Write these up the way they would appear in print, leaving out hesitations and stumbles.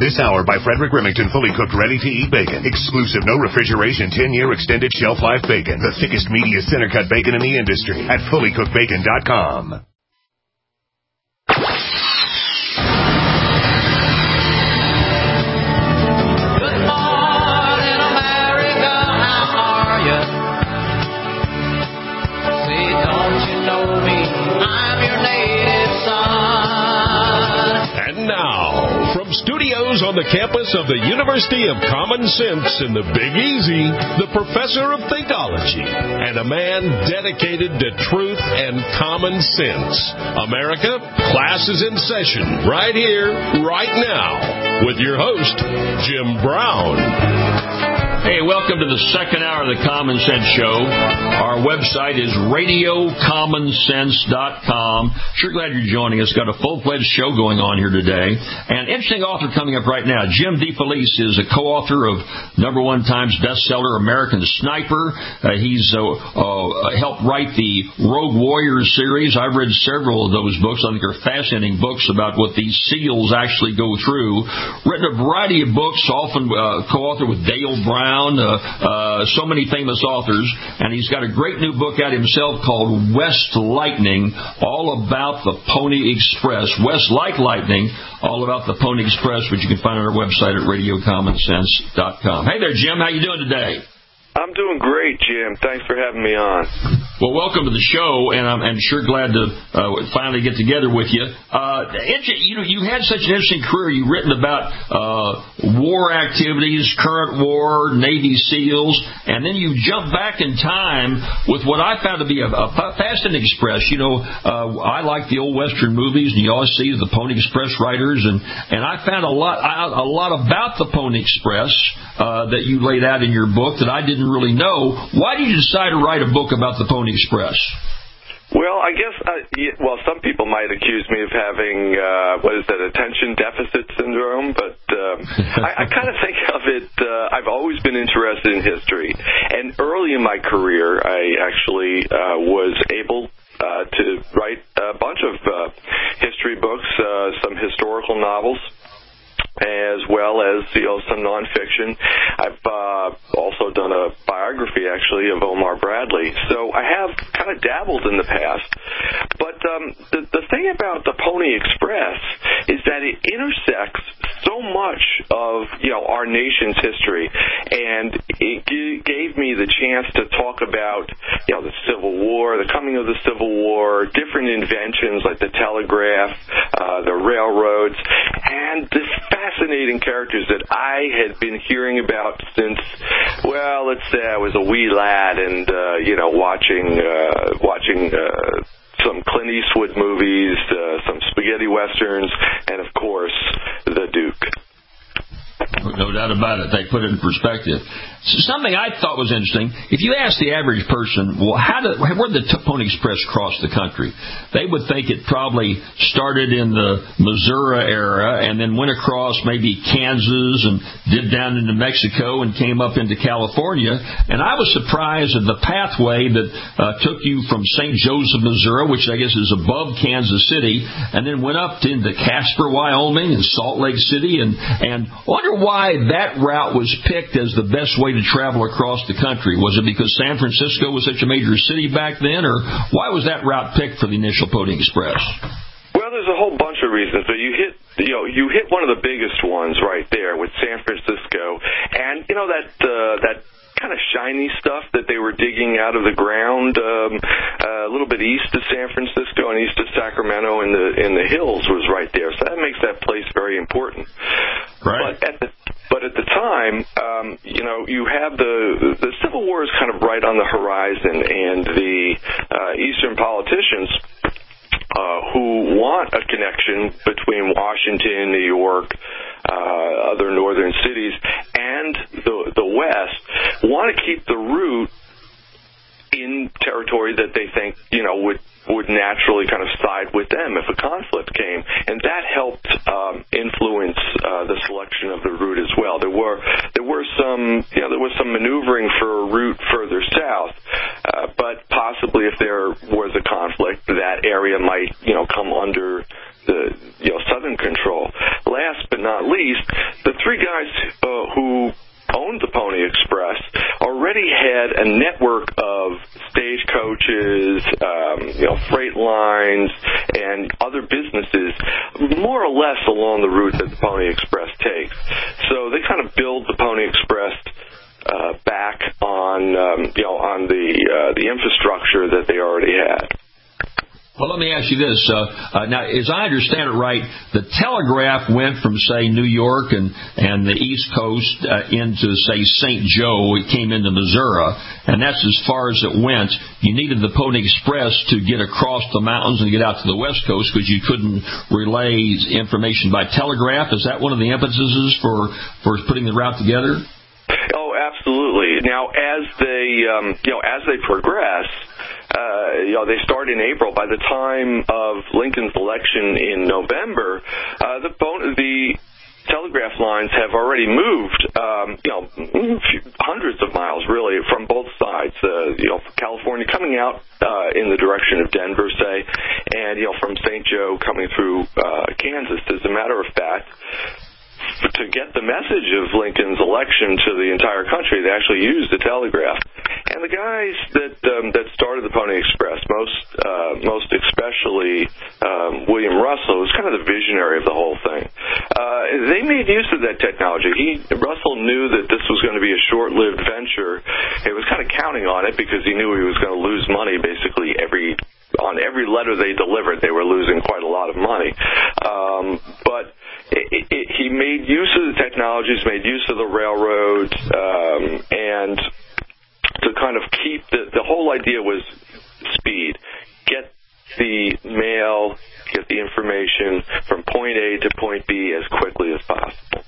This hour by Frederick Remington, fully cooked, ready-to-eat bacon. Exclusive, no refrigeration, 10-year extended shelf life bacon. The thickest, meatiest center-cut bacon in the industry at fullycookedbacon.com. Studios on the campus of the University of Common Sense in the Big Easy, the professor of Thinkology, and a man dedicated to truth and common sense. America, class is in session right here, right now, with your host, Jim Brown. Hey, welcome to the second hour of the Common Sense Show. Our website is radiocommonsense.com. Sure glad you're joining us. Got a full-fledged show going on here today. And interesting author coming up right now. Jim DeFelice is a co-author of #1 Times bestseller American Sniper. He's helped write the Rogue Warriors series. I've read several of those books. I think they're fascinating books about what these SEALs actually go through. Written a variety of books, often co-author with Dale Brown. So many famous authors, and he's got a great new book out himself called West Lightning, all about the Pony Express. West like lightning, all about the Pony Express, which you can find on our website at radiocommonsense.com. Hey there, Jim. How you doing today? I'm doing great, Jim. Thanks for having me on. Well, welcome to the show, and I'm sure glad to finally get together with you. You had such an interesting career. You've written about war activities, current war, Navy SEALs, and then you jump back in time with what I found to be a Fast and Express. You know, I like the old Western movies, and you always see the Pony Express writers, and I found a lot about the Pony Express that you laid out in your book that I didn't really know. Why did you decide to write a book about the Pony Express? Well, I guess, some people might accuse me of having, attention deficit syndrome, but I kind of think of it, I've always been interested in history. And early in my career, I actually was able to write a bunch of history books, some historical novels, as well as, some nonfiction. I've also done a biography, actually, of Omar Bradley. So I have kind of dabbled in the past. But the thing about the Pony Express is that it intersects so much of, our nation's history. And it gave me the chance to talk about, the Civil War, the coming of the Civil War, different inventions like the telegraph, the railroads, and this fascinating characters that I had been hearing about since, let's say I was a wee lad and, watching some Clint Eastwood movies, some spaghetti westerns, and, of course, the Duke. No doubt about it. They put it in perspective. Something I thought was interesting, if you ask the average person, well, where did the Pony Express cross the country? They would think it probably started in the Missouri era and then went across maybe Kansas and did down into Mexico and came up into California. And I was surprised at the pathway that took you from St. Joseph, Missouri, which I guess is above Kansas City, and then went up into Casper, Wyoming, and Salt Lake City. And wonder why that route was picked as the best way to travel across the country. Was it because San Francisco was such a major city back then, or why was that route picked for the initial Pony Express? Well, there's a whole bunch of reasons. So you hit one of the biggest ones right there with San Francisco, and that kind of shiny stuff that they were digging out of the ground a little bit east of San Francisco and east of Sacramento in the hills was right there. So that makes that place very important. Right. But at the time, you have the Civil War is kind of right on the horizon, and the Eastern politicians who want a connection between Washington, New York, other northern cities, and the West, want to keep the route in territory that they think, would naturally kind of side with them if a conflict came. And that helped influence the selection of the route as well. There was some maneuvering for a route further south, but possibly if there was a conflict, that area might, come under the southern control. Last but not least, least, the three guys who owned the Pony Express already had a network of stagecoaches, freight lines, and other businesses more or less along the route that the Pony Express takes. So they kind of build the Pony Express back on the infrastructure that they already had. Well, let me ask you this. Now, as I understand it right, the telegraph went from, say, New York and the East Coast into, say, St. Joe. It came into Missouri, and that's as far as it went. You needed the Pony Express to get across the mountains and get out to the West Coast because you couldn't relay information by telegraph. Is that one of the impetuses for putting the route together? Oh, absolutely. Now, as they progress, they start in April. By the time of Lincoln's election in November, the telegraph lines have already moved, hundreds of miles, really, from both sides. California coming out in the direction of Denver, say, and from St. Joe coming through Kansas. As a matter of fact, to get the message of Lincoln's election to the entire country, they actually used the telegraph. And the guys that started the Pony Express, most especially William Russell, who's kind of the visionary of the whole thing, they made use of that technology. Russell knew that this was going to be a short-lived venture. He was kind of counting on it because he knew he was going to lose money basically on every letter they delivered. They were losing quite a lot of money. But he made use of the technologies, made use of the railroads, and to kind of keep the whole idea was speed. Get the mail, get the information from point A to point B as quickly as possible.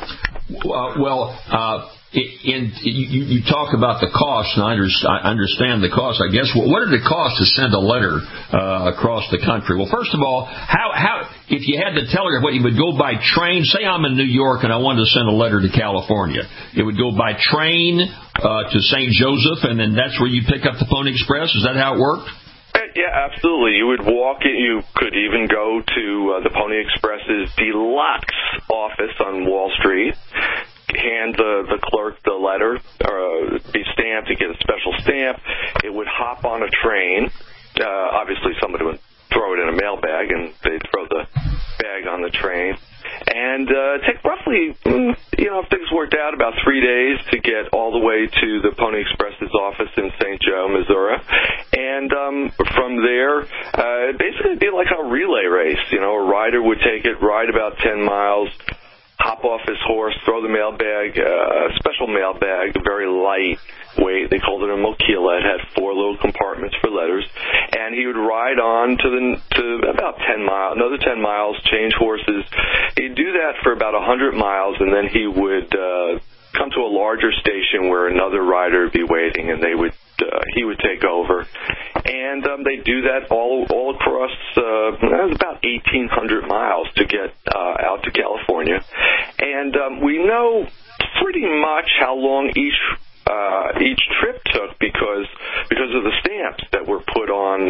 You talk about the cost, and I understand the cost, I guess. What did it cost to send a letter across the country? Well, first of all, how if you had the telegraph, you would go by train? Say I'm in New York and I wanted to send a letter to California. It would go by train to St. Joseph, and then that's where you pick up the Pony Express? Is that how it worked? Yeah, absolutely. You would walk it. You could even go to the Pony Express's deluxe office on Wall Street, hand the clerk the letter, be stamped, to get a special stamp. It would hop on a train. Obviously, somebody would throw it in a mail bag, and they'd throw the bag on the train. And take roughly, if things worked out, about 3 days to get all the way to the Pony Express's office in St. Joe, Missouri. And from there, basically it'd be like a relay race. A rider would take it, ride about 10 miles, hop off his horse, throw the mail bag, a special mail bag, very light weight. They called it a mochila. It had 4 little compartments for letters. And he would ride on to about 10 miles, another 10 miles, change horses. He'd do that for about 100 miles, and then he would come to a larger station where another rider would be waiting, and he would take over. And they do that all across, that was about 1,800 miles to get out to California. And we know pretty much how long each trip took because of the stamps that were put on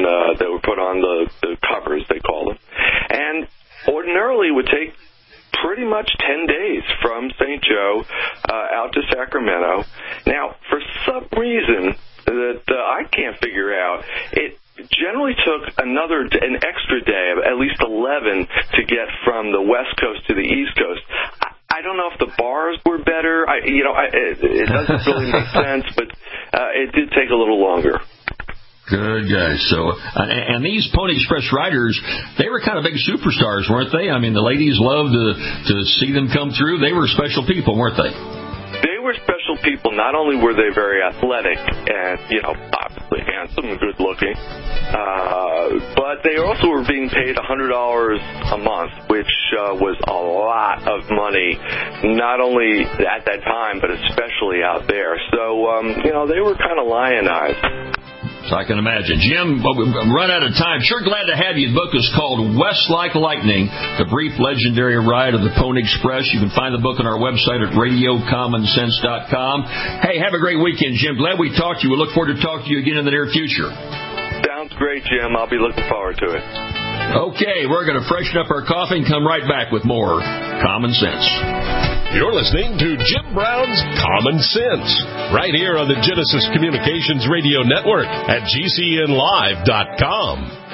the covers, they call them. And ordinarily it would take pretty much 10 days from St. Joe out to Sacramento. Now, for some reason that I can't figure out, it generally took an extra day, at least 11, to get from the West Coast to the East Coast. I don't know if the bars were better. It doesn't really make sense, but it did take a little longer. Good guys. So, and these Pony Express riders, they were kind of big superstars, weren't they? I mean, the ladies loved to see them come through. They were special people, weren't they? They were special people. Not only were they very athletic and, obviously handsome and good looking, but they also were being paid $100 a month, which was a lot of money, not only at that time, but especially out there. So, they were kind of lionized. So I can imagine. Jim, we've run out of time. Sure glad to have you. The book is called West Like Lightning, The Brief Legendary Ride of the Pony Express. You can find the book on our website at radiocommonsense.com. Hey, have a great weekend, Jim. Glad we talked to you. We look forward to talking to you again in the near future. Sounds great, Jim. I'll be looking forward to it. Okay, we're going to freshen up our coffee and come right back with more Common Sense. You're listening to Jim Brown's Common Sense, right here on the Genesis Communications Radio Network at GCNlive.com.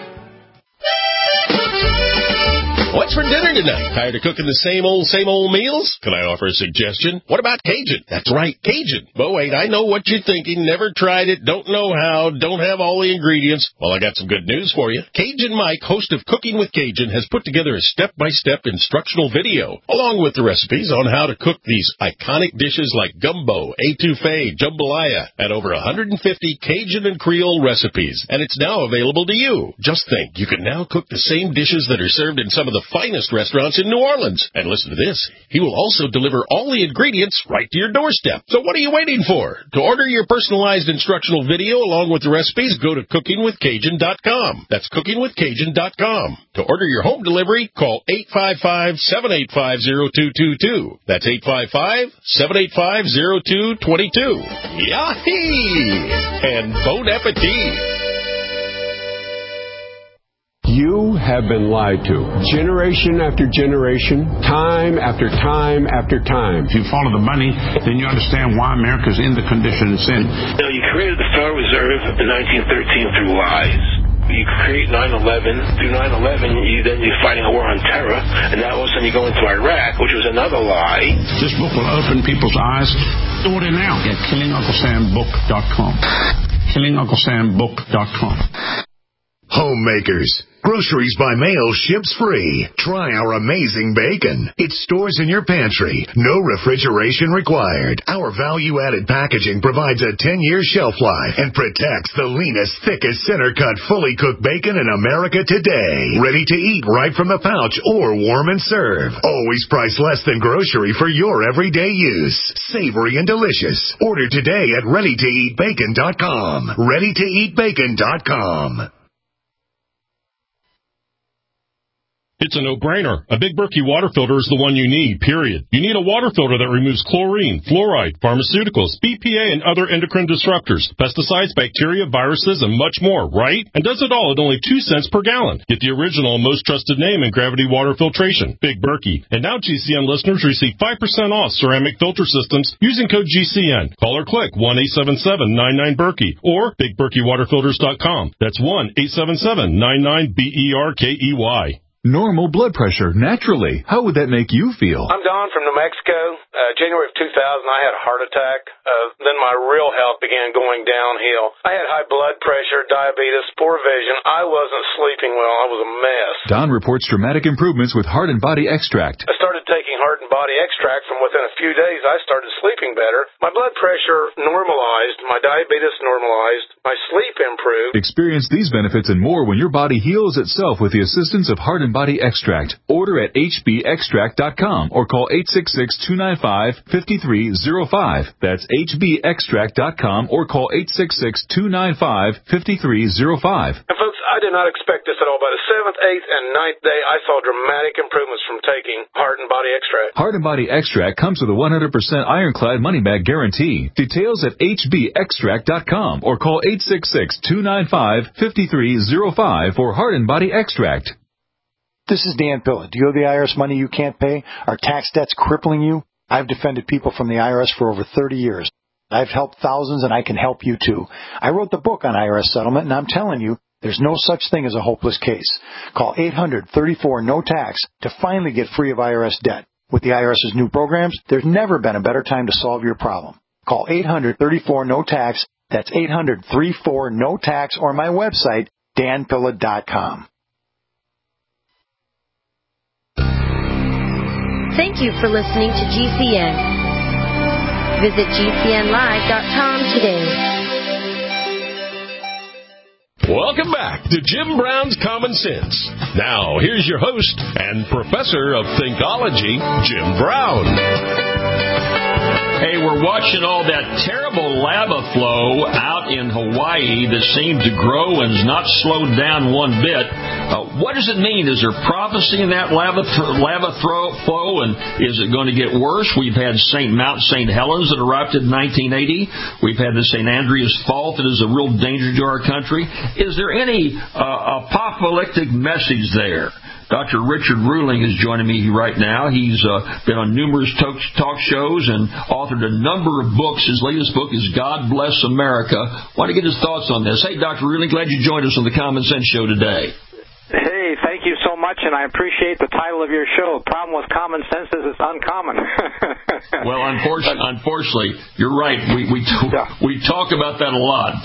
What's for dinner tonight? Tired of cooking the same old meals? Can I offer a suggestion? What about Cajun? That's right, Cajun. But wait, I know what you're thinking. Never tried it, don't know how, don't have all the ingredients. Well, I got some good news for you. Cajun Mike, host of Cooking with Cajun, has put together a step-by-step instructional video, along with the recipes on how to cook these iconic dishes like gumbo, etouffee, jambalaya, and over 150 Cajun and Creole recipes. And it's now available to you. Just think, you can now cook the same dishes that are served in some of the finest restaurants in New Orleans. And listen to this. He will also deliver all the ingredients right to your doorstep. So what are you waiting for? To order your personalized instructional video along with the recipes, go to cookingwithcajun.com. That's cookingwithcajun.com. To order your home delivery, call 855-785-0222. That's 855-785-0222. Yahee! And bon appetit! You have been lied to. Generation after generation, time after time after time. If you follow the money, then you understand why America's in the condition it's in. You created the Federal Reserve in 1913 through lies. You create 9/11. Through 9/11, you're fighting a war on terror, and now all of a sudden you go into Iraq, which was another lie. This book will open people's eyes. Order now at KillingUncleSamBook.com. KillingUncleSamBook.com. Homemakers. Groceries by mail ships free. Try our amazing bacon. It stores in your pantry. No refrigeration required. Our value-added packaging provides a 10-year shelf life and protects the leanest, thickest, center-cut, fully cooked bacon in America today. Ready to eat right from the pouch or warm and serve. Always priced less than grocery for your everyday use. Savory and delicious. Order today at ReadyToEatBacon.com. ReadyToEatBacon.com. It's a no-brainer. A Big Berkey water filter is the one you need, period. You need a water filter that removes chlorine, fluoride, pharmaceuticals, BPA, and other endocrine disruptors, pesticides, bacteria, viruses, and much more, right? And does it all at only 2 cents per gallon. Get the original and most trusted name in gravity water filtration, Big Berkey. And now GCN listeners receive 5% off ceramic filter systems using code GCN. Call or click 1-877-99-BERKEY or BigBerkeyWaterFilters.com. That's 1-877-99-BERKEY. Normal blood pressure, naturally. How would that make you feel? I'm Don from New Mexico. January of 2000, I had a heart attack. Then my real health began going downhill. I had high blood pressure, diabetes, poor vision. I wasn't sleeping well. I was a mess. Don reports dramatic improvements with Heart and Body Extract. I started taking Heart and Body Extract. From within a few days, I started sleeping better. My blood pressure normalized. My diabetes normalized. My sleep improved. Experience these benefits and more when your body heals itself with the assistance of Heart and Body Extract. Order at hbextract.com or call 866-295-5305. That's hbextract.com or call 866-295-5305. And folks, I did not expect this at all. By the 7th, 8th, and 9th day, I saw dramatic improvements from taking Heart and Body Extract. Heart and Body Extract comes with a 100% ironclad money-back guarantee. Details at hbextract.com or call 866-295-5305 for Heart and Body Extract. This is Dan Pilla. Do you owe the IRS money you can't pay? Are tax debts crippling you? I've defended people from the IRS for over 30 years. I've helped thousands, and I can help you too. I wrote the book on IRS settlement, and I'm telling you, there's no such thing as a hopeless case. Call 800-34-NO-TAX to finally get free of IRS debt. With the IRS's new programs, there's never been a better time to solve your problem. Call 800-34-NO-TAX. That's 800-34-NO-TAX or my website, danpilla.com. Thank you for listening to GCN. Visit GCNlive.com today. Welcome back to Jim Brown's Common Sense. Now, here's your host and professor of Thinkology, Jim Brown. Hey, we're watching all that terrible lava flow out in Hawaii that seems to grow and is not slowed down one bit. What does it mean? Is there prophecy in that lava flow, and is it going to get worse? We've had Mount St. Helens that erupted in 1980. We've had the St. Andreas Fault that is a real danger to our country. Is there any apocalyptic message there? Dr. Richard Ruling is joining me right now. He's been on numerous talk shows and authored a number of books. His latest book is God Bless America. I want to get his thoughts on this. Hey, Dr. Ruling, glad you joined us on the Common Sense Show today. Hey, thank you so much, and I appreciate the title of your show. The problem with common sense is it's uncommon. Well, unfortunately, you're right. We talk about that a lot.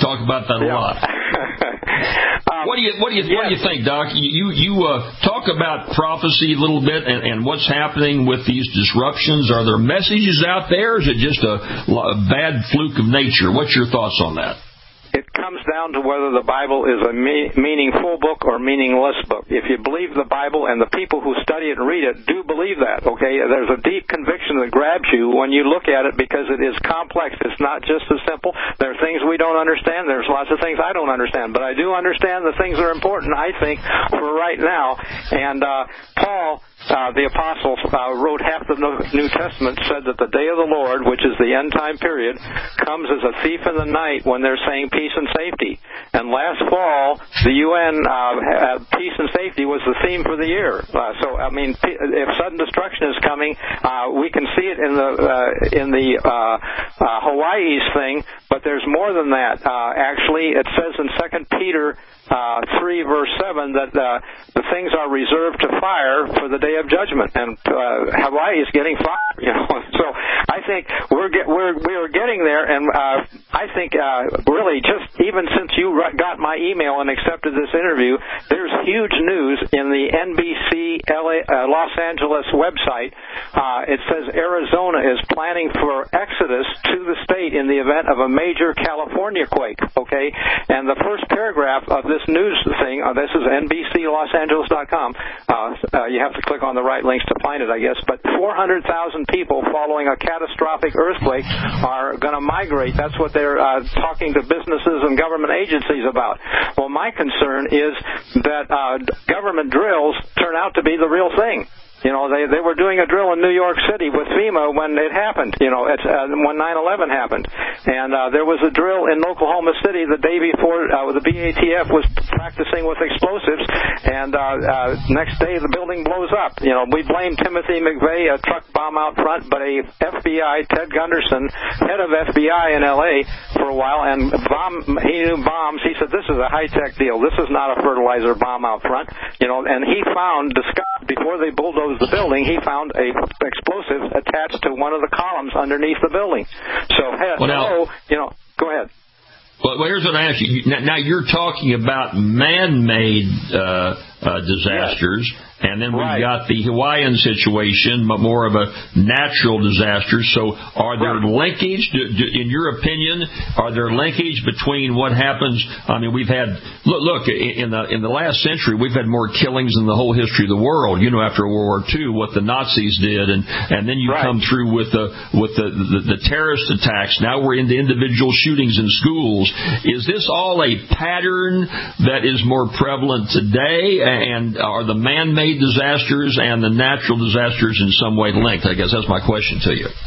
What do you think, Doc? You talk about prophecy a little bit and what's happening with these disruptions. Are there messages out there, or is it just a bad fluke of nature? What's your thoughts on that? It comes down to whether the Bible is a meaningful book or meaningless book. If you believe the Bible, and the people who study it and read it do believe that, okay, there's a deep conviction that grabs you when you look at it because it is complex. It's not just as simple. There are things we don't understand. There's lots of things I don't understand. But I do understand the things that are important, I think, for right now. And Paul, the apostle, wrote half the New Testament, said that the day of the Lord, which is the end time period, comes as a thief in the night when they're saying peace and safety. And last fall, the UN peace and safety was the theme for the year. So, I mean, if sudden destruction is coming, we can see it in the Hawaii's thing, but there's more than that. Actually, it says in 2 Peter 3 verse 7 that the things are reserved to fire for the day of judgment, and Hawaii is getting fire. So I think we are getting there, and I think really just even since you got my email and accepted this interview, there's huge news in the NBC Los Angeles website. It says Arizona is planning for exodus to the state in the event of a major California quake. Okay, and the first paragraph of this news thing, this is NBCLosAngeles.com. You have to click on the right links to find it, I guess. But 400,000 people following a catastrophic earthquake are going to migrate. That's what they're talking to businesses and government agencies about. Well, my concern is that government drills turn out to be the real thing. They were doing a drill in New York City with FEMA when it happened, when 9/11 happened. And there was a drill in Oklahoma City the day before the BATF was practicing with explosives, and next day the building blows up. We blame Timothy McVeigh, a truck bomb out front, but a FBI, Ted Gunderson, head of FBI in L.A. for a while, and he knew bombs. He said, this is a high-tech deal. This is not a fertilizer bomb out front. And he discovered before they bulldozed the building, he found a explosive attached to one of the columns underneath the building. So, go ahead. Well, here's what I ask you. Now, you're talking about man-made disasters. Yes. And then we've got the Hawaiian situation, but more of a natural disaster. So are there linkage, in your opinion, are there linkage between what happens? I mean, we've had, look, in the last century, we've had more killings in the whole history of the world, after World War II, what the Nazis did. And then you come through with the terrorist attacks. Now we're into individual shootings in schools. Is this all a pattern that is more prevalent today? And are the man-made disasters and the natural disasters in some way linked? I guess that's my question to you.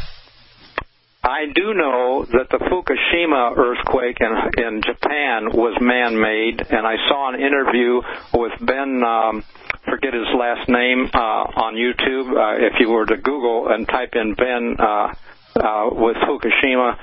I do know that the Fukushima earthquake in Japan was man-made, and I saw an interview with Ben, forget his last name, on YouTube. If you were to Google and type in Ben with Fukushima,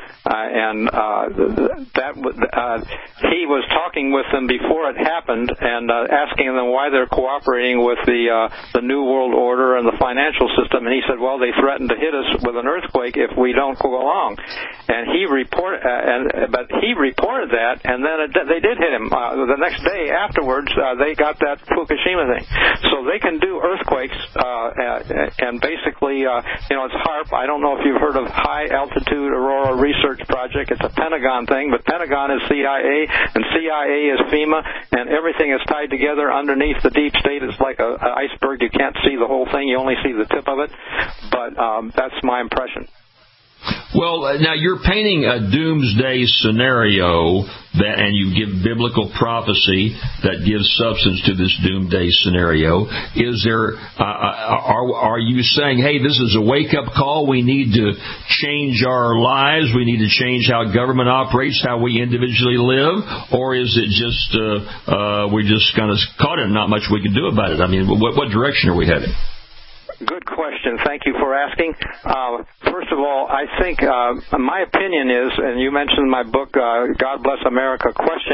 he was talking with them before it happened and asking them why they're cooperating with the New World Order and the financial system. And he said, well, they threatened to hit us with an earthquake if we don't go along. And he reported that, and then they did hit him. The next day afterwards, they got that Fukushima thing. So they can do earthquakes, and basically, it's HAARP. I don't know if you've heard of High Altitude Aurora Research Project. It's a Pentagon thing, but Pentagon is CIA, and CIA is FEMA, and everything is tied together underneath the deep state. It's like an iceberg. You can't see the whole thing. You only see the tip of it. But that's my impression. Well, now you're painting a doomsday scenario, and you give biblical prophecy that gives substance to this doomsday scenario. Is there? Are you saying, hey, this is a wake-up call? We need to change our lives. We need to change how government operates, how we individually live, or is it just we're just kind of caught in, not much we can do about it? I mean, what direction are we heading? Good question. Thank you for asking. First of all, I think my opinion is, and you mentioned in my book, God Bless America, ?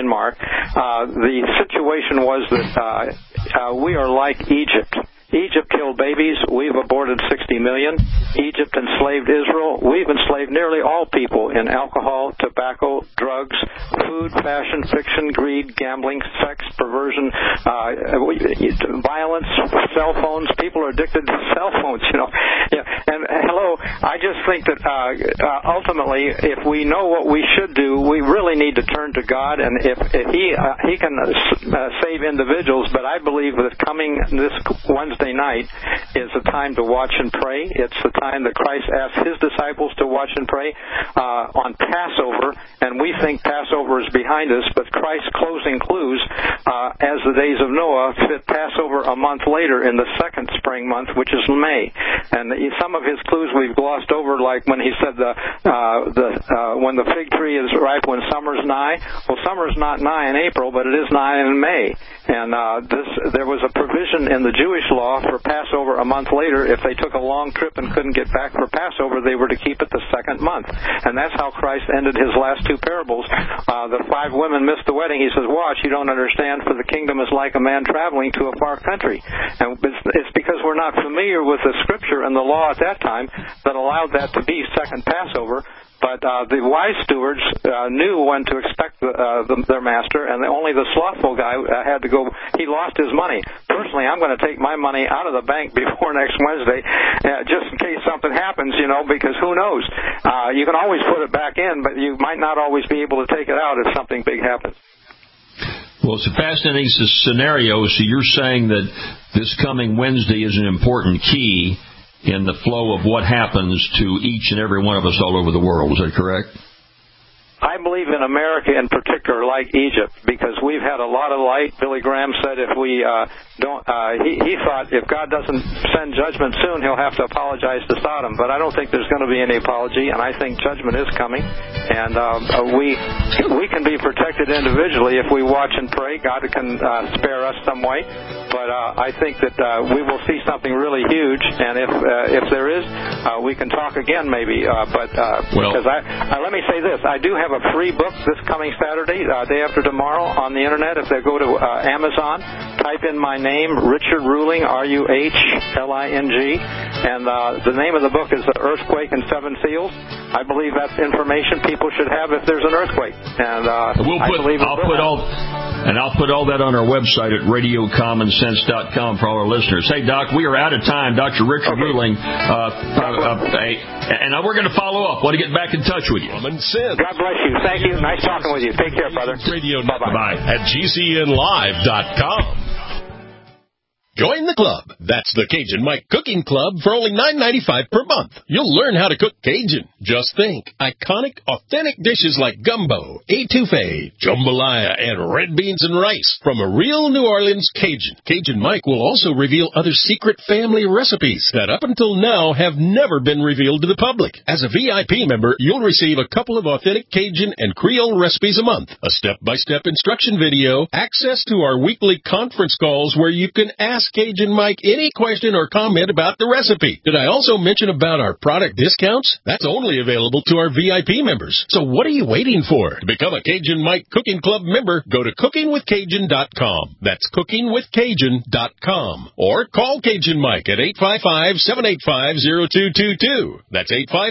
The situation was that we are like Egypt. Egypt killed babies. We've aborted 60 million. Egypt enslaved Israel. We've enslaved nearly all people in alcohol, tobacco, drugs, food, fashion, fiction, greed, gambling, sex, perversion, violence, cell phones. People are addicted to cell phones, Yeah. And hello, I just think that ultimately, if we know what we should do, we really need to turn to God. And if He can save individuals, but I believe that coming this Wednesday night is a time to watch and pray. It's the time that Christ asked His disciples to watch and pray on Passover, and we think Passover is behind us, but Christ's closing clues, as the days of Noah, fit Passover a month later in the second spring month, which is May. And some of His clues we've glossed over, like when He said when the fig tree is ripe, when summer's nigh. Well, summer's not nigh in April, but it is nigh in May. And there was a provision in the Jewish law for Passover a month later. If they took a long trip and couldn't get back for Passover, they were to keep it the second month. And that's how Christ ended His last two parables. The 5 women missed the wedding. He says, watch, you don't understand, for the kingdom is like a man traveling to a far country. And it's because we're not familiar with the Scripture and the law at that time that allowed that to be second Passover. But the wise stewards knew when to expect their master, and only the slothful guy had to go. He lost his money. Personally, I'm going to take my money out of the bank before next Wednesday, just in case something happens, because who knows? You can always put it back in, but you might not always be able to take it out if something big happens. Well, it's a fascinating scenario. So you're saying that this coming Wednesday is an important key in the flow of what happens to each and every one of us all over the world. Is that correct? I believe in America in particular, like Egypt, because we've had a lot of light. Billy Graham said if we he thought if God doesn't send judgment soon, He'll have to apologize to Sodom. But I don't think there's going to be any apology, and I think judgment is coming. And we can be protected individually if we watch and pray. God can spare us some way. But I think that we will see something really huge, and if there is, we can talk again maybe. Because let me say this, I do have a free book this coming Saturday, day after tomorrow, on the internet. If they go to Amazon, type in my name, Richard Ruhling, Ruhling, and the name of the book is The Earthquake and Seven Seals. I believe that's information people should have if there's an earthquake. And I'll put all that on our website at RadioCommonSense.com for all our listeners. Hey, Doc, we are out of time. Dr. Richard Ruhling, and we're going to follow up. Want to get back in touch with you. Common Sense. God bless you. Thank you. Nice talking with you. Take care, brother. Bye-bye. At GCNlive.com. Join the club. That's the Cajun Mike Cooking Club for only $9.95 per month. You'll learn how to cook Cajun. Just think. Iconic, authentic dishes like gumbo, etouffee, jambalaya, and red beans and rice from a real New Orleans Cajun. Cajun Mike will also reveal other secret family recipes that up until now have never been revealed to the public. As a VIP member, you'll receive a couple of authentic Cajun and Creole recipes a month, a step-by-step instruction video, access to our weekly conference calls where you can ask Cajun Mike any question or comment about the recipe. Did I also mention about our product discounts? That's only available to our VIP members. So what are you waiting for? To become a Cajun Mike Cooking Club member, go to cookingwithcajun.com. That's cookingwithcajun.com. Or call Cajun Mike at 855-785-0222. That's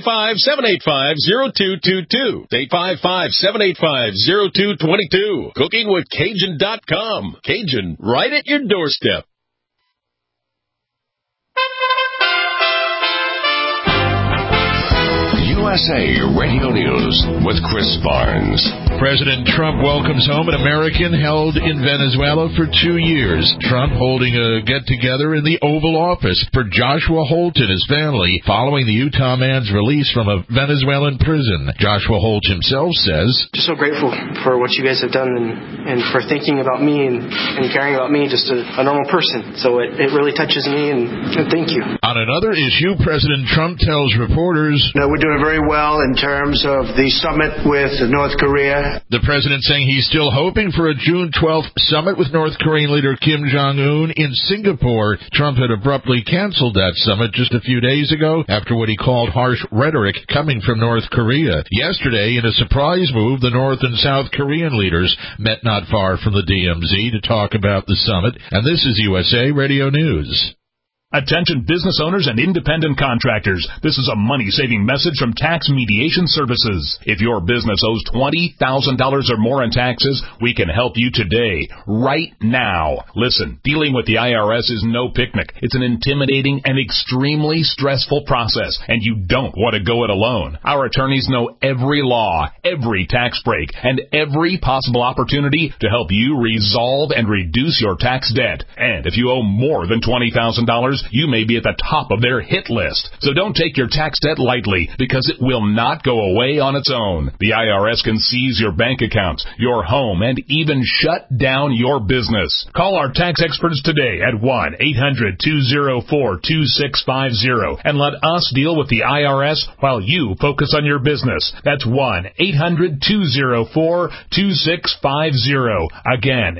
855-785-0222. 855-785-0222. Cookingwithcajun.com. Cajun, right at your doorstep. USA Radio News with Chris Barnes. President Trump welcomes home an American held in Venezuela for 2 years. Trump holding a get-together in the Oval Office for Joshua Holt and his family following the Utah man's release from a Venezuelan prison. Joshua Holt himself says, "Just so grateful for what you guys have done and for thinking about me and caring about me, just a normal person. So it really touches me, and thank you." On another issue, President Trump tells reporters, "We're doing very well in terms of the summit with North Korea." The president saying he's still hoping for a June 12th summit with North Korean leader Kim Jong-un in Singapore. Trump had abruptly canceled that summit just a few days ago after what he called harsh rhetoric coming from North Korea. Yesterday, in a surprise move, the North and South Korean leaders met not far from the DMZ to talk about the summit, and this is USA Radio News. Attention business owners and independent contractors. This is a money-saving message from Tax Mediation Services. If your business owes $20,000 or more in taxes, we can help you today, right now. Listen, dealing with the IRS is no picnic. It's an intimidating and extremely stressful process, and you don't want to go it alone. Our attorneys know every law, every tax break, and every possible opportunity to help you resolve and reduce your tax debt. And if you owe more than $20,000, you may be at the top of their hit list. So don't take your tax debt lightly, because it will not go away on its own. The IRS can seize your bank accounts, your home, and even shut down your business. Call our tax experts today at 1-800-204-2650 and let us deal with the IRS while you focus on your business. That's 1-800-204-2650. Again,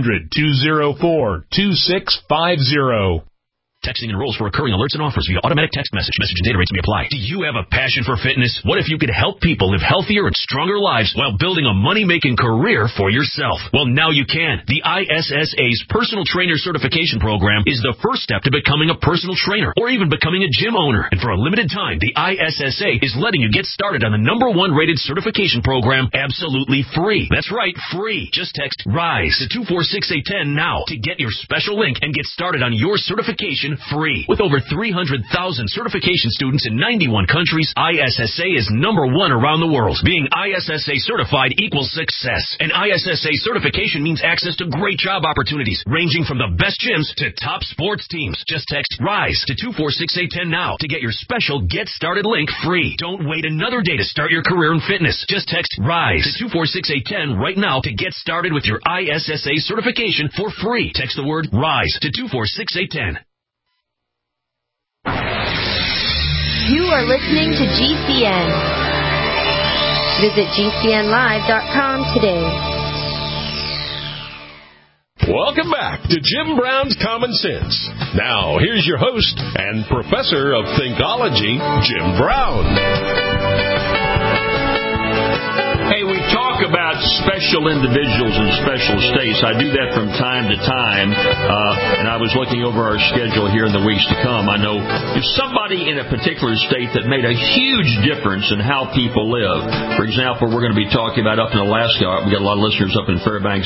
800-204-2650. Texting enrolls for recurring alerts and offers via automatic text message. Message and data rates may apply. Do you have a passion for fitness? What if you could help people live healthier and stronger lives while building a money-making career for yourself? Well, now you can. The ISSA's Personal Trainer Certification Program is the first step to becoming a personal trainer or even becoming a gym owner. And for a limited time, the ISSA is letting you get started on the #1 rated certification program absolutely free. That's right, free. Just text RISE to 246-810 now to get your special link and get started on your certification free. With over 300,000 certification students in 91 countries, ISSA is #1 around the world. Being ISSA certified equals success. And ISSA certification means access to great job opportunities, ranging from the best gyms to top sports teams. Just text RISE to 246-810 now to get your special Get Started link free. Don't wait another day to start your career in fitness. Just text RISE to 246-810 right now to get started with your ISSA certification for free. Text the word RISE to 246-810. You are listening to GCN. Visit GCNlive.com today. Welcome back to Jim Brown's Common Sense. Now, here's your host and professor of Thinkology, Jim Brown. Hey, we talk about special individuals and special states. I do that from time to time, and I was looking over our schedule here in the weeks to come. I know if somebody in a particular state that made a huge difference in how people live. For example, we're going to be talking about up in Alaska. We've got a lot of listeners up in Fairbanks,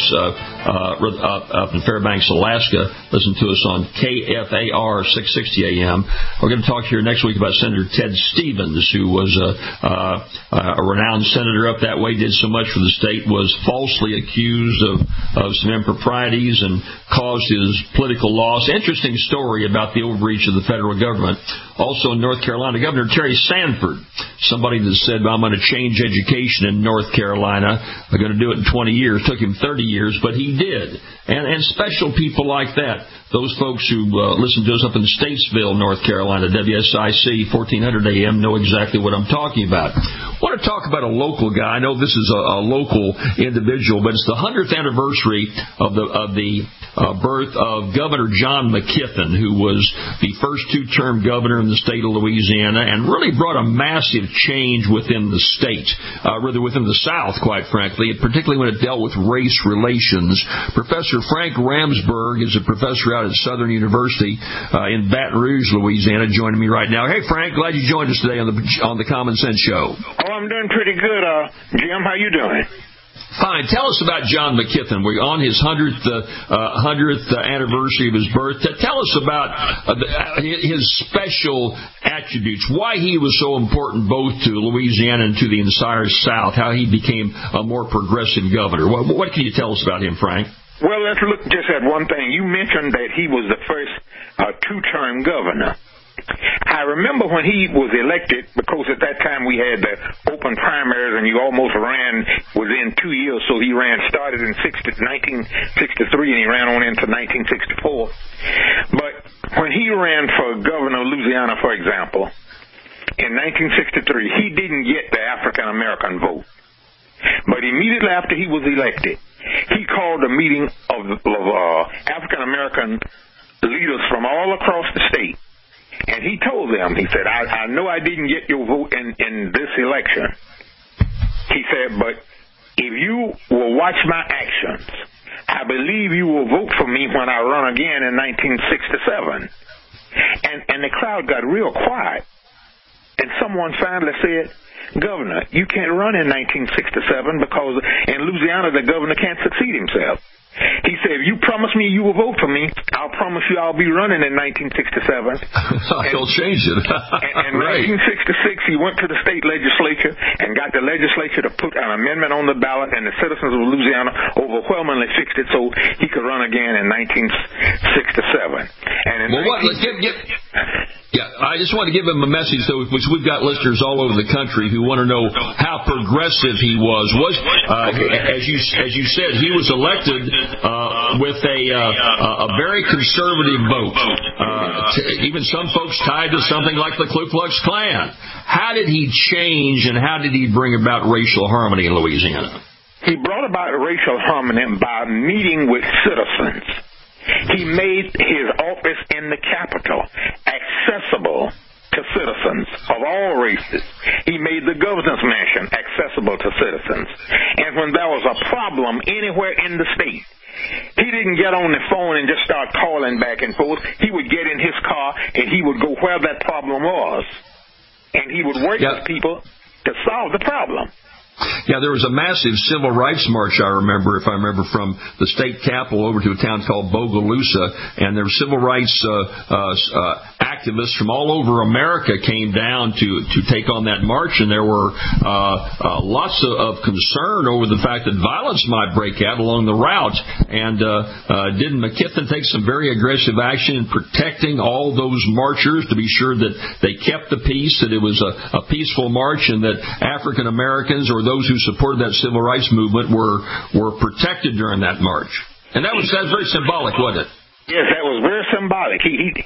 Alaska. Listen to us on KFAR 660 AM. We're going to talk here next week about Senator Ted Stevens, who was a renowned senator up that way, did so much for the state, was falsely accused of some improprieties and caused his political loss. Interesting story about the overreach of the federal government. Also in North Carolina, Governor Terry Sanford, somebody that said, I'm going to change education in North Carolina. I'm going to do it in 20 years. Took him 30 years, but he did. And special people like that. Those folks who listen to us up in Statesville, North Carolina, WSIC 1400 AM, know exactly what I'm talking about. I want to talk about a local guy. I know this is a local individual, but it's the 100th anniversary of the birth of Governor John McKiffin, who was the first two-term governor in the state of Louisiana and really brought a massive change within the state, rather within the South, quite frankly, particularly when it dealt with race relations. Professor Frank Ramsberg is a professor out at Southern University in Baton Rouge, Louisiana, joining me right now. Hey, Frank, glad you joined us today on the Common Sense Show. Oh, I'm doing pretty good, Jim. How you doing? Fine. Tell us about John McKeithen. We're on his 100th anniversary of his birth. Tell us about his special attributes, why he was so important both to Louisiana and to the entire South, how he became a more progressive governor. What can you tell us about him, Frank? Well, let's look just at one thing. You mentioned that he was the first two-term governor. I remember when he was elected, because at that time we had the open primaries and you almost ran within 2 years, so he started in 1963 and he ran on into 1964. But when he ran for governor of Louisiana, for example, in 1963, he didn't get the African-American vote. But immediately after he was elected, he called a meeting of African-American leaders from all across the state. And he told them, he said, I know I didn't get your vote in this election. He said, but if you will watch my actions, I believe you will vote for me when I run again in 1967. And the crowd got real quiet. And someone finally said, Governor, you can't run in 1967 because in Louisiana the governor can't succeed himself. He said, if you promise me you will vote for me, I'll promise you I'll be running in 1967. He'll change it. In 1966, he went to the state legislature and got the legislature to put an amendment on the ballot, and the citizens of Louisiana overwhelmingly fixed it so he could run again in 1967. And I just want to give him a message, though, which we've got listeners all over the country who want to know how progressive he was. As you said, he was elected with a very conservative vote. Even some folks tied to something like the Ku Klux Klan. How did he change, and how did he bring about racial harmony in Louisiana? He brought about racial harmony by meeting with citizens. He made his office in the Capitol accessible to citizens of all races. He made the governor's mansion accessible to citizens. And when there was a problem anywhere in the state, he didn't get on the phone and just start calling back and forth. He would get in his car and he would go where that problem was. And he would work with people to solve the problem. Yeah, there was a massive civil rights march, I remember from the state capitol over to a town called Bogalusa, and there were civil rights activists from all over America came down to take on that march, and there were lots of concern over the fact that violence might break out along the route. And didn't McKeithen take some very aggressive action in protecting all those marchers to be sure that they kept the peace, that it was a peaceful march, and that African Americans or those who supported that civil rights movement were protected during that march? And that was very symbolic, wasn't it? Yes, that was very symbolic.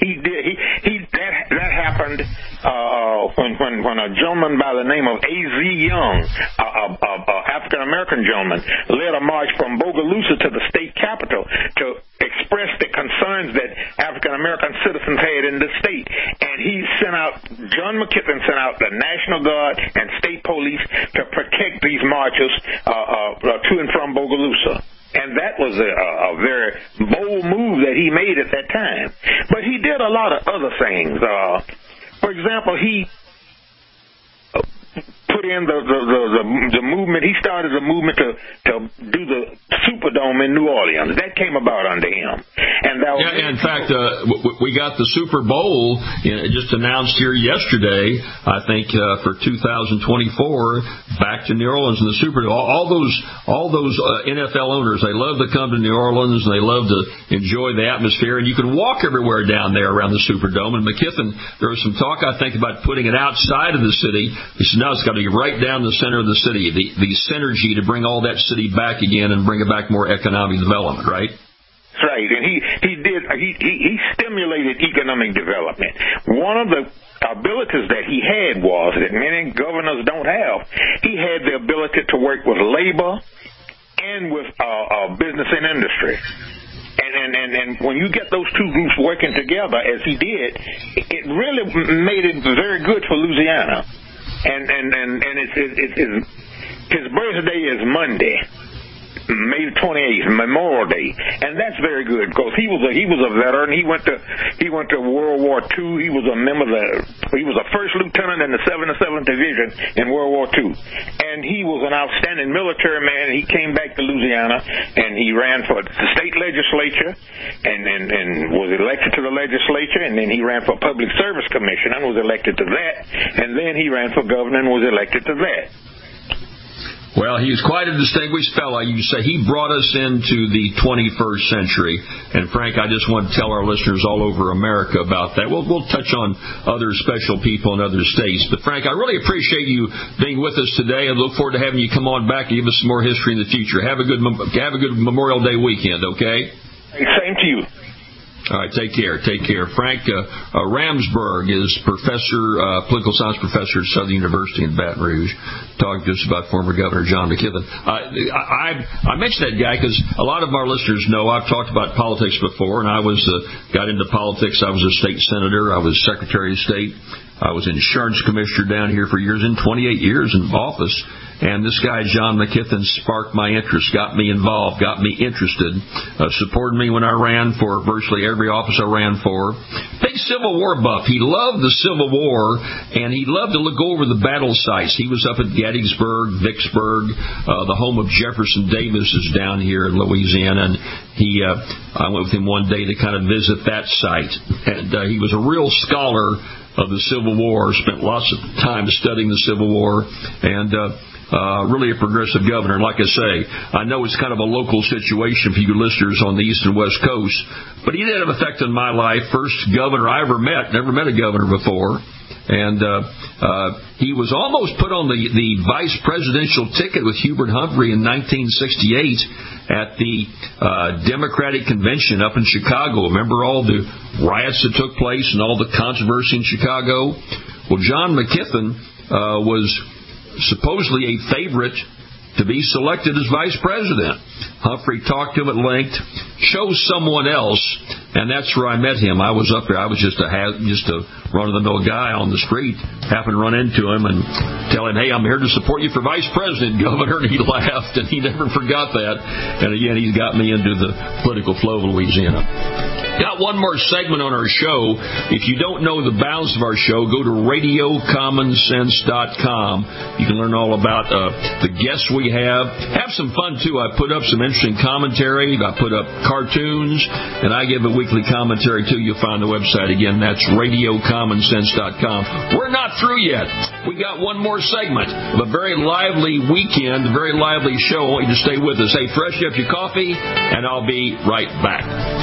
That happened when a gentleman by the name of A.Z. Young, a African American gentleman, led a march from Bogalusa to the state capitol to express the concerns that African American citizens had in the state. And John McKeithen sent out the National Guard and state police to protect these marchers to and from Bogalusa. And that was a very bold move that he made at that time. But he did a lot of other things. For example, he put in the movement. He started a movement to do the Superdome in New Orleans. That came about under him. And that was in fact, we got the Super Bowl just announced here yesterday, I think, for 2024, back to New Orleans in the Super Bowl. All those NFL owners, they love to come to New Orleans, and they love to enjoy the atmosphere, and you can walk everywhere down there around the Superdome. And McKeithen, there was some talk, I think, about putting it outside of the city. He said, no, it's got to be right down the center of the city, the synergy to bring all that city back again and bring it back more economic development, right? That's right, and he stimulated economic development. One of the abilities that he had was that many governors don't have. He had the ability to work with labor and with business and industry. And when you get those two groups working together, as he did, it really made it very good for Louisiana. And his birthday is Monday. May the 28th, Memorial Day, and that's very good because he was a veteran. He went to World War II. He was a member he was a first lieutenant in the 77th Division in World War II, and he was an outstanding military man. He came back to Louisiana and he ran for the state legislature and was elected to the legislature, and then he ran for Public Service Commission and was elected to that, and then he ran for governor and was elected to that. Well, he was quite a distinguished fellow. You say he brought us into the 21st century. And, Frank, I just want to tell our listeners all over America about that. We'll touch on other special people in other states. But, Frank, I really appreciate you being with us today and look forward to having you come on back and give us some more history in the future. Have a good Memorial Day weekend, okay? Same to you. All right, take care. Frank Ramsburg is political science professor at Southern University in Baton Rouge, talking to us about former Governor John McKeithen. I mentioned that guy because a lot of our listeners know I've talked about politics before, and I got into politics. I was a state senator. I was Secretary of State. I was insurance commissioner down here for years, in 28 years in office. And this guy, John McKeithen, sparked my interest, got me involved, got me interested, supported me when I ran for virtually every office I ran for. Big Civil War buff. He loved the Civil War, and he loved to go over the battle sites. He was up at Gettysburg, Vicksburg. The home of Jefferson Davis is down here in Louisiana, and I went with him one day to kind of visit that site. And he was a real scholar of the Civil War, spent lots of time studying the Civil War, and really a progressive governor. And like I say, I know it's kind of a local situation for you listeners on the East and West Coast, but he did have an effect on my life. First governor I ever met, never met a governor before. And he was almost put on the vice presidential ticket with Hubert Humphrey in 1968 at the Democratic Convention up in Chicago. Remember all the riots that took place and all the controversy in Chicago? Well, John McKeithen was supposedly a favorite to be selected as vice president. Humphrey talked to him at length, chose someone else, and that's where I met him. I was up there. I was just a run-of-the-mill guy on the street. Happened to run into him and tell him, hey, I'm here to support you for vice president, Governor. And he laughed, and he never forgot that. And again, he's got me into the political flow of Louisiana. Got one more segment on our show. If you don't know the balance of our show, go to RadioCommonSense.com. You can learn all about the guests we have. Have some fun, too. I put up some interesting commentary. I put up cartoons, and I give a weekly commentary, too. You'll find the website again. That's RadioCommonSense.com. We're not through yet. We got one more segment of a very lively weekend, a very lively show. I want you to stay with us. Hey, fresh up your coffee, and I'll be right back.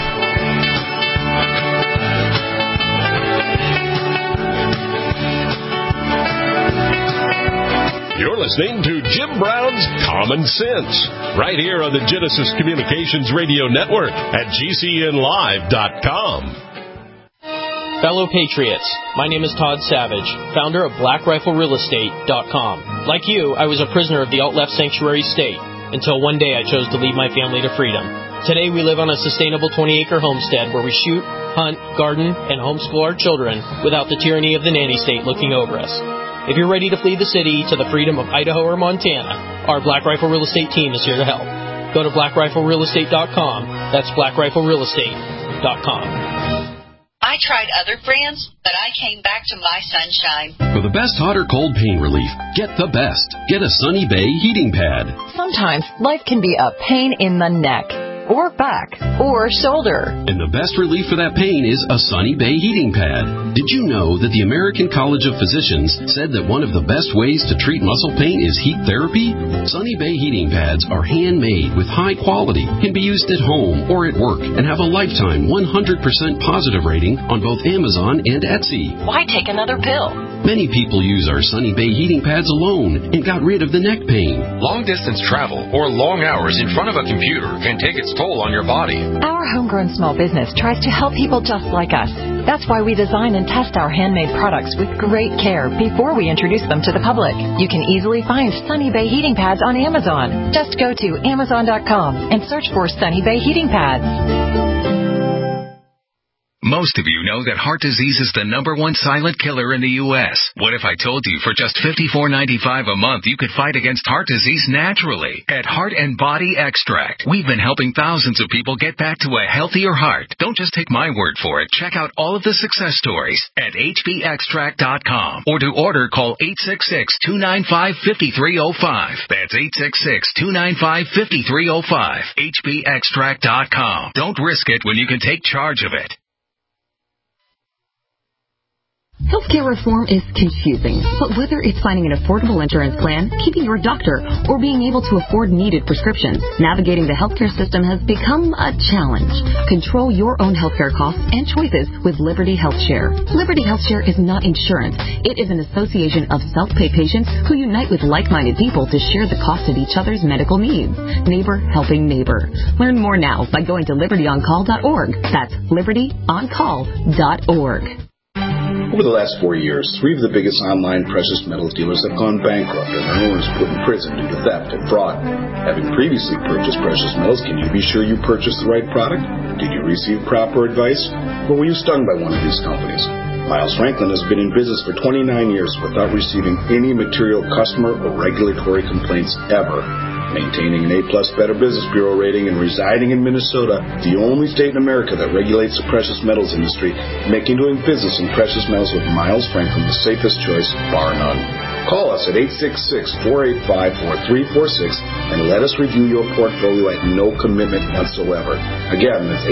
You're listening to Jim Brown's Common Sense, right here on the Genesis Communications Radio Network at GCNlive.com. Fellow Patriots, my name is Todd Savage, founder of BlackRifleRealEstate.com. Like you, I was a prisoner of the alt-left sanctuary state until one day I chose to lead my family to freedom. Today we live on a sustainable 20-acre homestead where we shoot, hunt, garden, and homeschool our children without the tyranny of the nanny state looking over us. If you're ready to flee the city to the freedom of Idaho or Montana, our Black Rifle Real Estate team is here to help. Go to BlackRifleRealEstate.com. That's BlackRifleRealEstate.com. I tried other brands, but I came back to my Sunshine. For the best hot or cold pain relief, get the best. Get a Sunny Bay heating pad. Sometimes life can be a pain in the neck, or back, or shoulder. And the best relief for that pain is a Sunny Bay heating pad. Did you know that the American College of Physicians said that one of the best ways to treat muscle pain is heat therapy? Sunny Bay heating pads are handmade with high quality, can be used at home or at work, and have a lifetime 100% positive rating on both Amazon and Etsy. Why take another pill? Many people use our Sunny Bay heating pads alone and got rid of the neck pain. Long-distance travel or long hours in front of a computer can take its toll on your body. Our homegrown small business tries to help people just like us. That's why we design and test our handmade products with great care before we introduce them to the public. You can easily find Sunny Bay heating pads on Amazon. Just go to Amazon.com and search for Sunny Bay heating pads. Most of you know that heart disease is the #1 silent killer in the U.S. What if I told you for just $54.95 a month you could fight against heart disease naturally? At Heart and Body Extract, we've been helping thousands of people get back to a healthier heart. Don't just take my word for it. Check out all of the success stories at hbextract.com. Or to order, call 866-295-5305. That's 866-295-5305. hbextract.com. Don't risk it when you can take charge of it. Healthcare reform is confusing, but whether it's finding an affordable insurance plan, keeping your doctor, or being able to afford needed prescriptions, navigating the healthcare system has become a challenge. Control your own healthcare costs and choices with Liberty HealthShare. Liberty HealthShare is not insurance. It is an association of self-pay patients who unite with like-minded people to share the cost of each other's medical needs. Neighbor helping neighbor. Learn more now by going to libertyoncall.org. That's libertyoncall.org. Over the last 4 years, 3 of the biggest online precious metals dealers have gone bankrupt and their owners put in prison due to theft and fraud. Having previously purchased precious metals, can you be sure you purchased the right product? Did you receive proper advice? Or were you stung by one of these companies? Miles Franklin has been in business for 29 years without receiving any material customer or regulatory complaints ever. Maintaining an A-plus Better Business Bureau rating and residing in Minnesota, the only state in America that regulates the precious metals industry, making doing business in precious metals with Miles Franklin the safest choice, bar none. Call us at 866-485-4346 and let us review your portfolio at no commitment whatsoever. Again, that's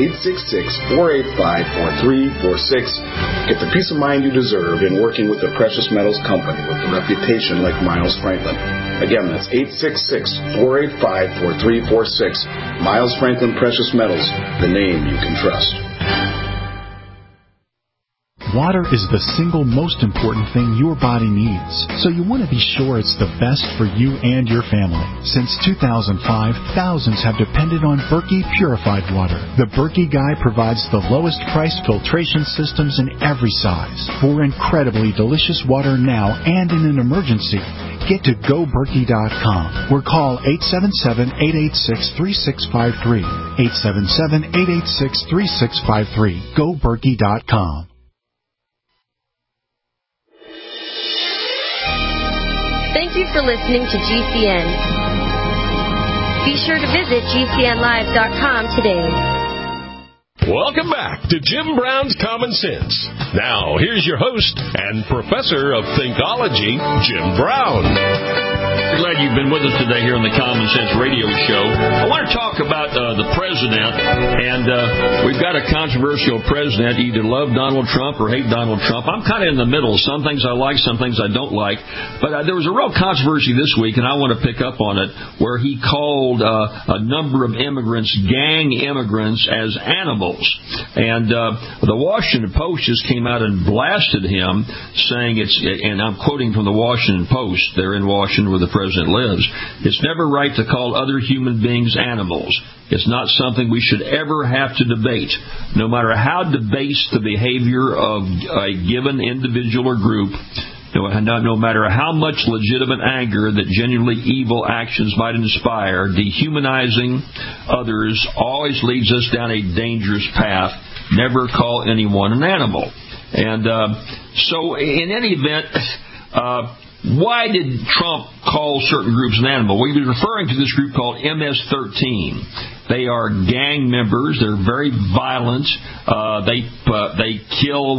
866-485-4346. Get the peace of mind you deserve in working with a precious metals company with a reputation like Miles Franklin. Again, that's 866-485-4346. Miles Franklin Precious Metals, the name you can trust. Water is the single most important thing your body needs, so you want to be sure it's the best for you and your family. Since 2005, thousands have depended on Berkey purified water. The Berkey Guy provides the lowest price filtration systems in every size. For incredibly delicious water now and in an emergency, get to GoBerkey.com or call 877-886-3653. 877-886-3653. GoBerkey.com. Thank you for listening to GCN. Be sure to visit GCNlive.com today. Welcome back to Jim Brown's Common Sense. Now, here's your host and professor of Thinkology, Jim Brown. Glad you've been with us today here on the Common Sense Radio Show. I want to talk about the president, and we've got a controversial president. You either love Donald Trump or hate Donald Trump. I'm kind of in the middle. Some things I like, some things I don't like. But there was a real controversy this week, and I want to pick up on it, where he called a number of immigrants, gang immigrants, as animals. And the Washington Post just came out and blasted him, saying and I'm quoting from the Washington Post, they're in Washington where the president lives, it's never right to call other human beings animals. It's not something we should ever have to debate. No matter how debased the behavior of a given individual or group, no matter how much legitimate anger that genuinely evil actions might inspire, dehumanizing others always leads us down a dangerous path. Never call anyone an animal. And so in any event, why did Trump call certain groups an animal? Well, he was referring to this group called MS-13. They are gang members. They're very violent. They kill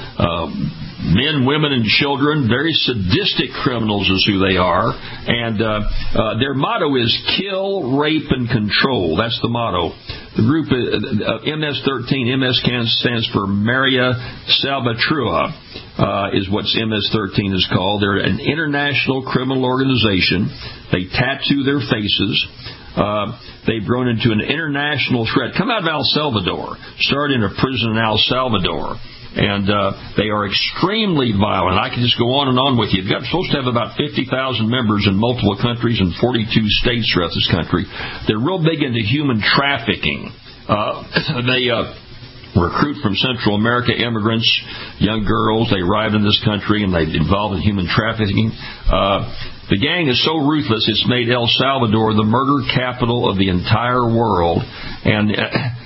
men, women, and children. Very sadistic criminals is who they are. And their motto is kill, rape, and control. That's the motto. The group MS-13, MS stands for Maria Salvatrucha, is what MS-13 is called. They're an international criminal organization. They tattoo their faces. They've grown into an international threat. Come out of El Salvador. Started in a prison in El Salvador. And they are extremely violent. I can just go on and on with you. You're supposed to have about 50,000 members in multiple countries and 42 states throughout this country. They're real big into human trafficking. They recruit from Central America immigrants, young girls. They arrive in this country and they involve in human trafficking. The gang is so ruthless, it's made El Salvador the murder capital of the entire world. And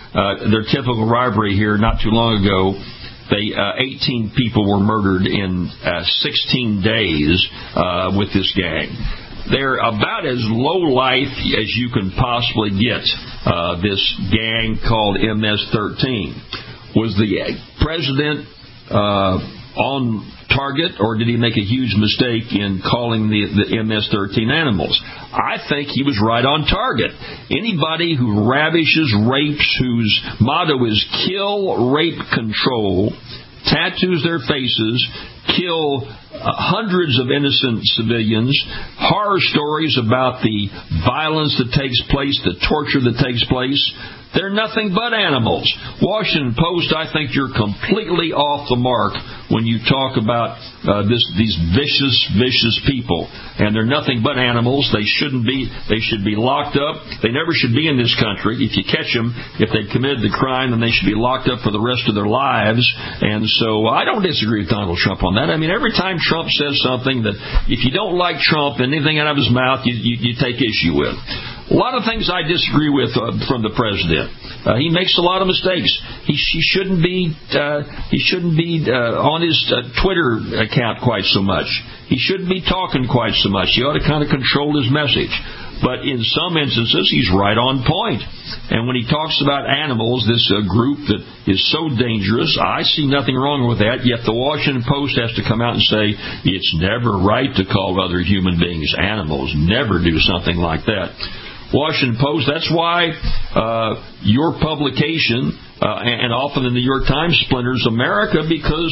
their typical rivalry here not too long ago. 18 people were murdered in 16 days with this gang. They're about as low life as you can possibly get. This gang called MS-13. Was the president on target, or did he make a huge mistake in calling the MS-13 animals? I think he was right on target. Anybody who ravishes, rapes, whose motto is kill, rape, control, tattoos their faces, kill hundreds of innocent civilians, horror stories about the violence that takes place, the torture that takes place, they're nothing but animals. Washington Post, I think you're completely off the mark when you talk about these vicious people. And they're nothing but animals. They should be locked up. They never should be in this country. If you catch them, if they committed the crime, then they should be locked up for the rest of their lives. And so I don't disagree with Donald Trump on that. I mean, every time Trump says something that if you don't like Trump, anything out of his mouth, you take issue with. A lot of things I disagree with from the president. He makes a lot of mistakes. He shouldn't be on his Twitter account quite so much. He shouldn't be talking quite so much. He ought to kind of control his message. But in some instances, he's right on point. And when he talks about animals, this group that is so dangerous, I see nothing wrong with that. Yet the Washington Post has to come out and say it's never right to call other human beings animals. Never do something like that. Washington Post, that's why your publication and often the New York Times splinters America because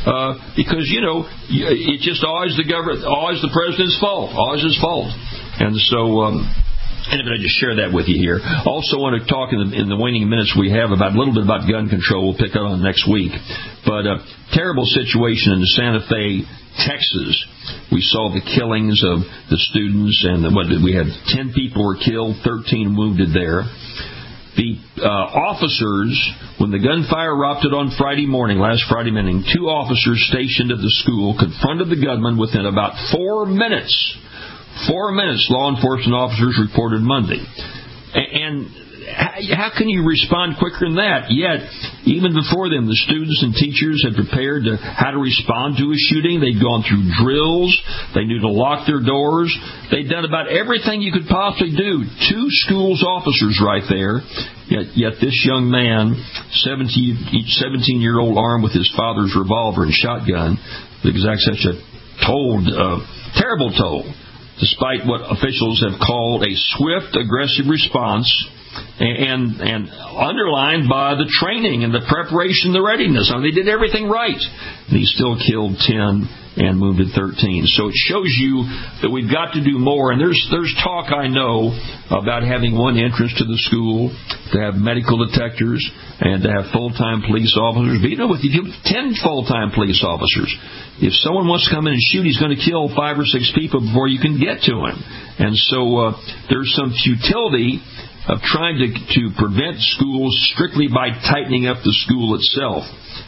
you know it's just always the president's fault, always his fault. And so anyway, I just share that with you here. Also want to talk in the waning minutes we have about a little bit about gun control. We'll pick up on next week. But terrible situation in Santa Fe, Texas. We saw the killings of the students, and we had 10 people were killed, 13 wounded there. The officers, when the gunfire erupted on last Friday morning, 2 officers stationed at the school confronted the gunman within about 4 minutes. 4 minutes, law enforcement officers reported Monday. And how can you respond quicker than that? Yet, even before them, the students and teachers had prepared how to respond to a shooting. They'd gone through drills. They knew to lock their doors. They'd done about everything you could possibly do. 2 schools officers right there. Yet this young man, 17-year-old, armed with his father's revolver and shotgun, exact such a terrible toll, despite what officials have called a swift, aggressive response, and underlined by the training and the preparation, the readiness. I mean, they did everything right. And he still killed 10 and wounded 13. So it shows you that we've got to do more. And there's talk, I know, about having one entrance to the school, to have medical detectors, and to have full-time police officers. But you know, if you have 10 full-time police officers, if someone wants to come in and shoot, he's going to kill 5 or 6 people before you can get to him. And so there's some futility of trying to prevent schools strictly by tightening up the school itself.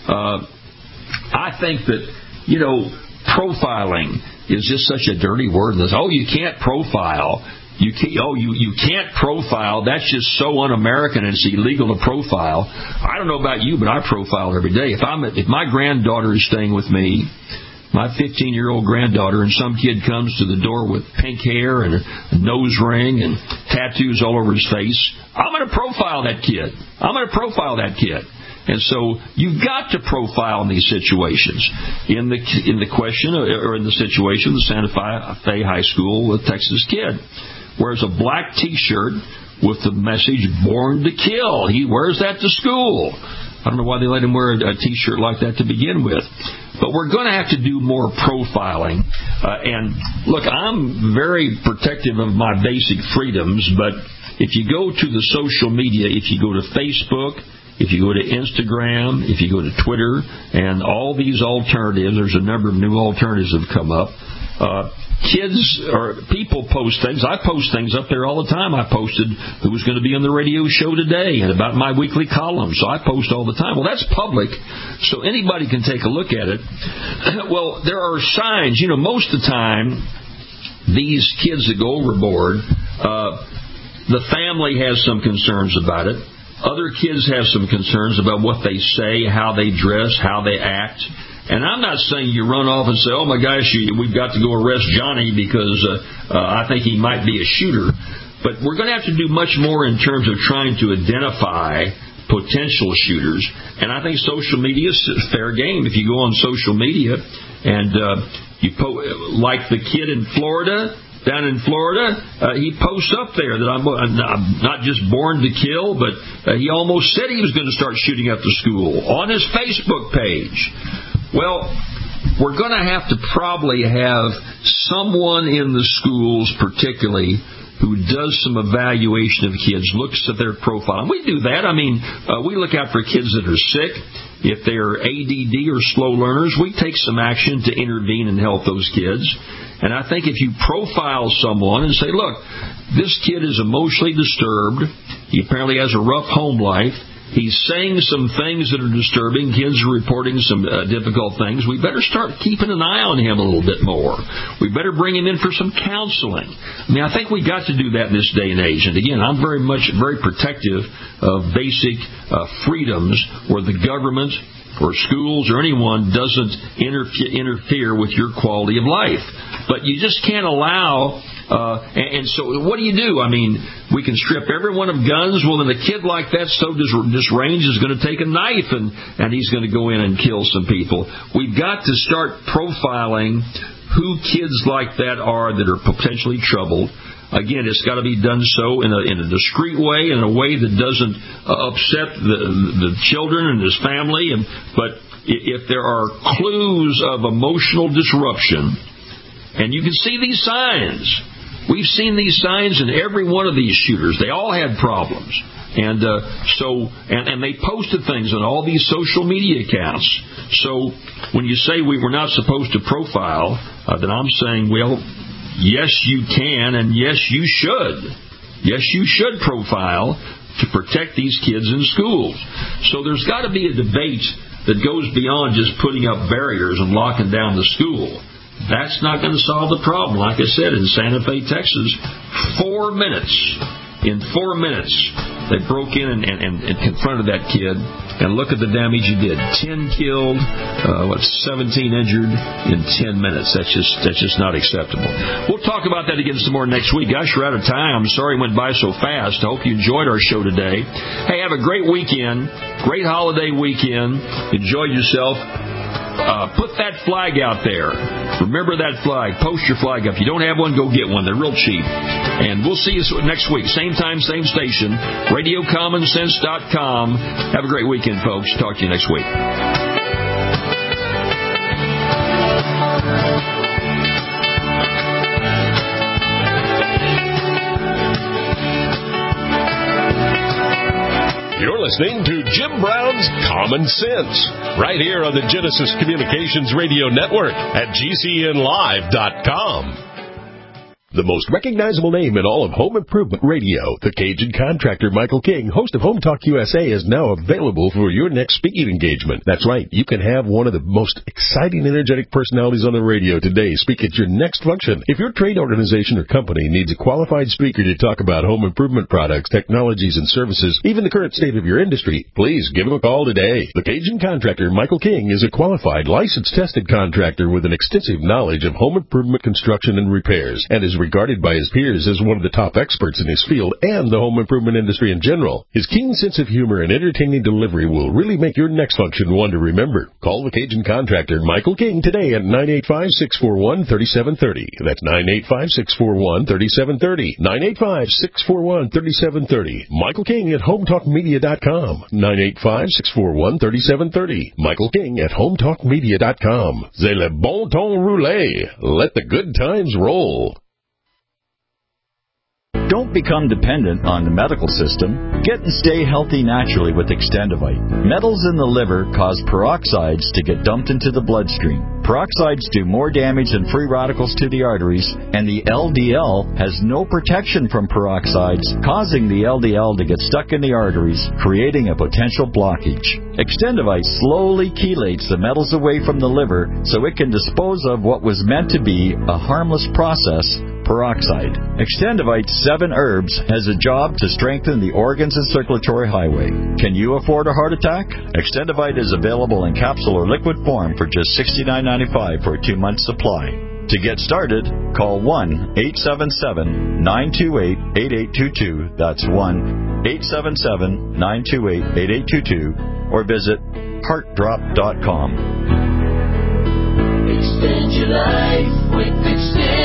I think that, you know, profiling is just such a dirty word. You can't profile. You can't profile. That's just so un-American. It's illegal to profile. I don't know about you, but I profile every day. If my granddaughter is staying with me, my 15-year-old granddaughter, and some kid comes to the door with pink hair and a nose ring and tattoos all over his face, I'm going to profile that kid. And so you've got to profile in these situations. In the question, or in the situation, the Santa Fe High School Texas kid wears a black T-shirt with the message "Born to Kill." He wears that to school. I don't know why they let him wear a T-shirt like that to begin with. But we're going to have to do more profiling. And look, I'm very protective of my basic freedoms, but if you go to the social media, if you go to Facebook, if you go to Instagram, if you go to Twitter, and all these alternatives, there's a number of new alternatives that have come up. Kids or people post things. I post things up there all the time. I posted who was going to be on the radio show today and about my weekly column. So I post all the time. Well, that's public, so anybody can take a look at it. Well, there are signs. You know, most of the time, these kids that go overboard, the family has some concerns about it. Other kids have some concerns about what they say, how they dress, how they act. And I'm not saying you run off and say, oh, my gosh, we've got to go arrest Johnny because I think he might be a shooter. But we're going to have to do much more in terms of trying to identify potential shooters. And I think social media is fair game. If you go on social media and like the kid in Florida, down in Florida, he posts up there that I'm not just born to kill, but he almost said he was going to start shooting up the school on his Facebook page. Well, we're going to have to probably have someone in the schools particularly who does some evaluation of kids, looks at their profile. And we do that. I mean, we look out for kids that are sick. If they're ADD or slow learners, we take some action to intervene and help those kids. And I think if you profile someone and say, look, this kid is emotionally disturbed. He apparently has a rough home life. He's saying some things that are disturbing. Kids are reporting some difficult things. We better start keeping an eye on him a little bit more. We better bring him in for some counseling. I mean, I think we've got to do that in this day and age. And again, I'm very protective of basic freedoms where the government or schools or anyone doesn't interfere with your quality of life. But you just can't allow... and so what do you do? I mean, we can strip everyone of guns. Well, then a kid like that so disranged is going to take a knife and he's going to go in and kill some people. We've got to start profiling who kids like that are potentially troubled. Again, it's got to be done so in a discreet way, in a way that doesn't upset the children and his family. But if there are clues of emotional disruption, and you can see these signs. We've seen these signs in every one of these shooters. They all had problems. And they posted things on all these social media accounts. So when you say we were not supposed to profile, then I'm saying, well, yes, you can, and yes, you should. Yes, you should profile to protect these kids in schools. So there's got to be a debate that goes beyond just putting up barriers and locking down the school. That's not going to solve the problem. Like I said, in Santa Fe, Texas, 4 minutes. In 4 minutes, they broke in and confronted that kid. And look at the damage he did. 10 killed, 17 injured in 10 minutes. That's just not acceptable. We'll talk about that again some more next week. Gosh, we're out of time. I'm sorry it went by so fast. I hope you enjoyed our show today. Hey, have a great weekend. Great holiday weekend. Enjoy yourself. Put that flag out there. Remember that flag. Post your flag up. If you don't have one, go get one. They're real cheap. And we'll see you next week. Same time, same station. RadioCommonSense.com. Have a great weekend, folks. Talk to you next week. You're listening to Jim Brown's Common Sense, right here on the Genesis Communications Radio Network at GCNlive.com. The most recognizable name in all of home improvement radio, the Cajun contractor Michael King, host of Home Talk USA, is now available for your next speaking engagement. That's right. You can have one of the most exciting, energetic personalities on the radio today speak at your next function. If your trade organization or company needs a qualified speaker to talk about home improvement products, technologies, and services, even the current state of your industry, please give him a call today. The Cajun contractor Michael King is a qualified, licensed, tested contractor with an extensive knowledge of home improvement construction and repairs, and is regarded by his peers as one of the top experts in his field and the home improvement industry in general. His keen sense of humor and entertaining delivery will really make your next function one to remember. Call the Cajun contractor Michael King today at 985-641-3730. That's 985-641-3730. 985-641-3730. Michael King at HomeTalkMedia.com. 985-641-3730. Michael King at HomeTalkMedia.com. C'est le bon ton roulé. Let the good times roll. Don't become dependent on the medical system. Get and stay healthy naturally with Extendivite. Metals in the liver cause peroxides to get dumped into the bloodstream. Peroxides do more damage than free radicals to the arteries, and the LDL has no protection from peroxides, causing the LDL to get stuck in the arteries, creating a potential blockage. Extendivite slowly chelates the metals away from the liver so it can dispose of what was meant to be a harmless process peroxide. Extendivite 7 Herbs has a job to strengthen the organs and circulatory highway. Can you afford a heart attack? Extendivite is available in capsule or liquid form for just $69.95 for a 2-month supply. To get started, call 1-877-928-8822. That's 1-877-928-8822. Or visit heartdrop.com. Extend your life with Extend.